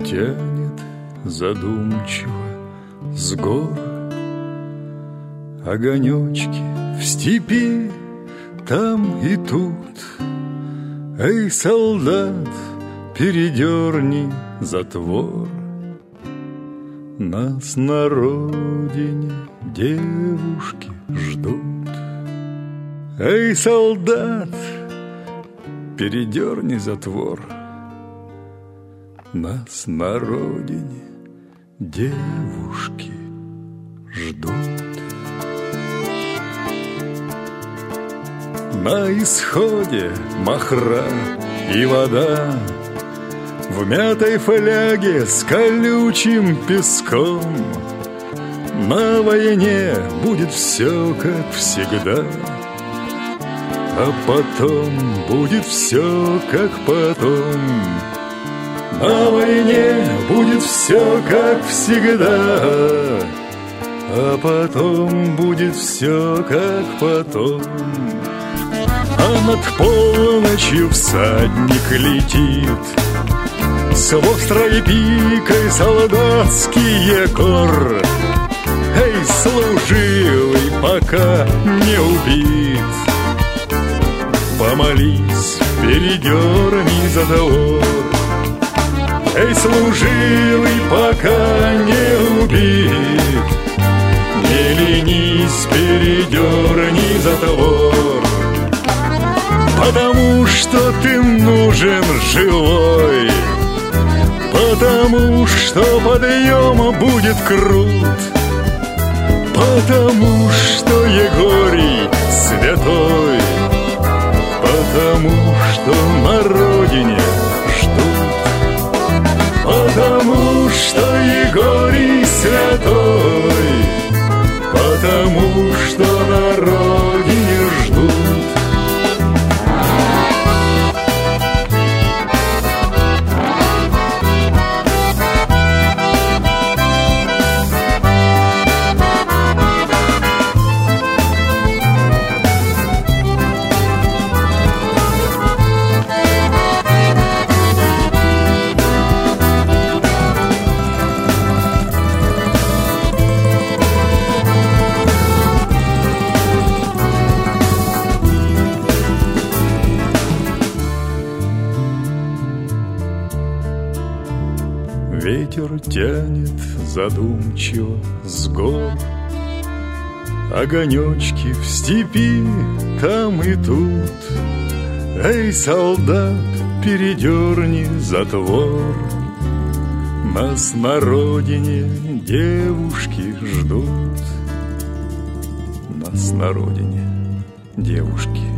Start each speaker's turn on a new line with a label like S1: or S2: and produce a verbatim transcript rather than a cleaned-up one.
S1: тянет задумчиво с гор. Огонечки в степи там и тут. Эй, солдат, передерни затвор. Нас на родине девушки ждут. Эй, солдат, передерни затвор. Нас на родине девушки ждут. На исходе махра и вода, в мятой фляге с колючим песком. На войне будет все как всегда, а потом будет все как потом. На войне будет все как всегда, а потом будет все как потом. А над полночью всадник летит, с острой пикой солдатский якор. Эй, служивый, пока не убит, помолись, передерни затвор. Эй, служивый, пока не убит, не ленись, передерни затвор. Потому что ты нужен живой, потому что подъем будет крут, потому что Егорий святой, потому что на родине ждут, потому что Егорий святой, потому что на родине ждут. Ветер тянет задумчиво с гор. Огонечки в степи там и тут. Эй, солдат, передерни затвор. Нас на родине девушки ждут. Нас на родине девушки